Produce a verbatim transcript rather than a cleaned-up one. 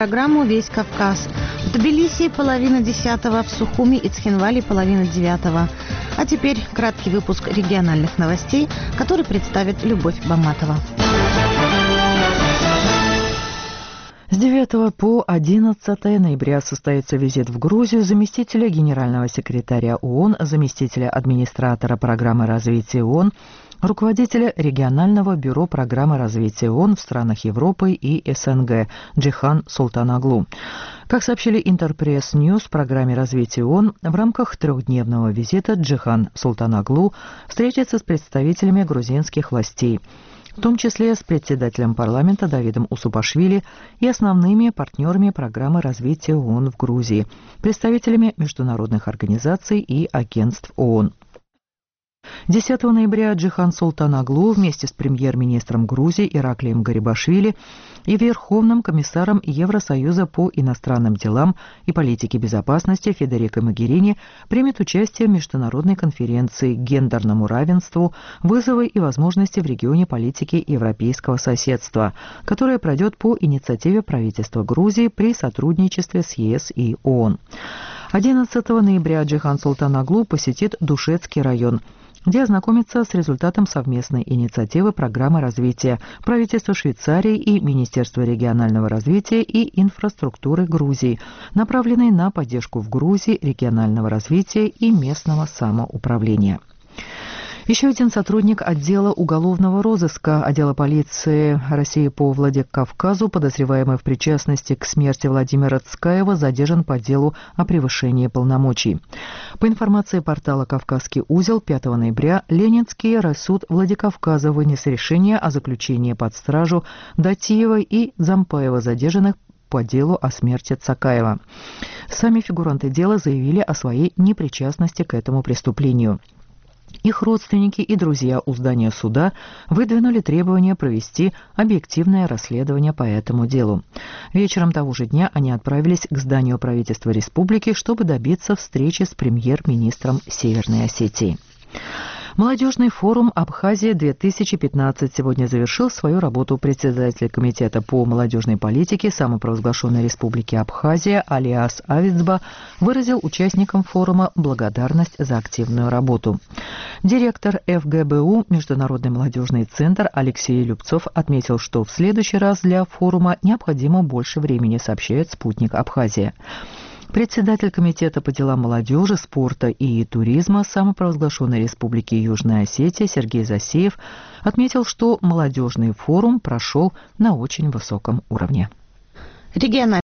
Программу «Весь Кавказ». В Тбилиси половина десятого, в Сухуми и Цхинвале половина девятого. А теперь краткий выпуск региональных новостей, который представит Любовь Баматова. С девятого по одиннадцатое ноября состоится визит в Грузию заместителя генерального секретаря ООН, заместителя администратора программы развития ООН, руководителя регионального бюро программы развития ООН в странах Европы и СНГ Джихан Султаноглу. Как сообщили Интерпресс Ньюс, в программе развития ООН в рамках трехдневного визита Джихан Султаноглу встретится с представителями грузинских властей, в том числе с председателем парламента Давидом Усупашвили и основными партнерами программы развития ООН в Грузии, представителями международных организаций и агентств ООН. десятого ноября Джихан Султаноглу вместе с премьер-министром Грузии Ираклием Гарибашвили и Верховным комиссаром Евросоюза по иностранным делам и политике безопасности Федерико Могерини примет участие в международной конференции «Гендерному равенству. Вызовы и возможности в регионе политики европейского соседства», которая пройдет по инициативе правительства Грузии при сотрудничестве с ЕС и ООН. одиннадцатого ноября Джихан Султаноглу посетит Душетский район, где ознакомится с результатом совместной инициативы программы развития правительства Швейцарии и Министерства регионального развития и инфраструктуры Грузии, направленной на поддержку в Грузии регионального развития и местного самоуправления. Еще один сотрудник отдела уголовного розыска отдела полиции России по Владикавказу, подозреваемый в причастности к смерти Владимира Цкаева, задержан по делу о превышении полномочий. По информации портала «Кавказский узел», пятого ноября Ленинский райсуд Владикавказа вынес решение о заключении под стражу Датиева и Зампаева, задержанных по делу о смерти Цакаева. Сами фигуранты дела заявили о своей непричастности к этому преступлению. Их родственники и друзья у здания суда выдвинули требование провести объективное расследование по этому делу. Вечером того же дня они отправились к зданию правительства республики, чтобы добиться встречи с премьер-министром Северной Осетии. Молодежный форум «Абхазия-две тысячи пятнадцать» сегодня завершил свою работу. Председатель комитета по молодежной политике самопровозглашенной республики Абхазия Алиас Авицба выразил участникам форума благодарность за активную работу. Директор эф гэ бэ у «Международный молодежный центр» Алексей Любцов отметил, что в следующий раз для форума необходимо больше времени, сообщает «Спутник Абхазия». Председатель комитета по делам молодежи, спорта и туризма самопровозглашенной республики Южная Осетия Сергей Засеев отметил, что молодежный форум прошел на очень высоком уровне. Региональные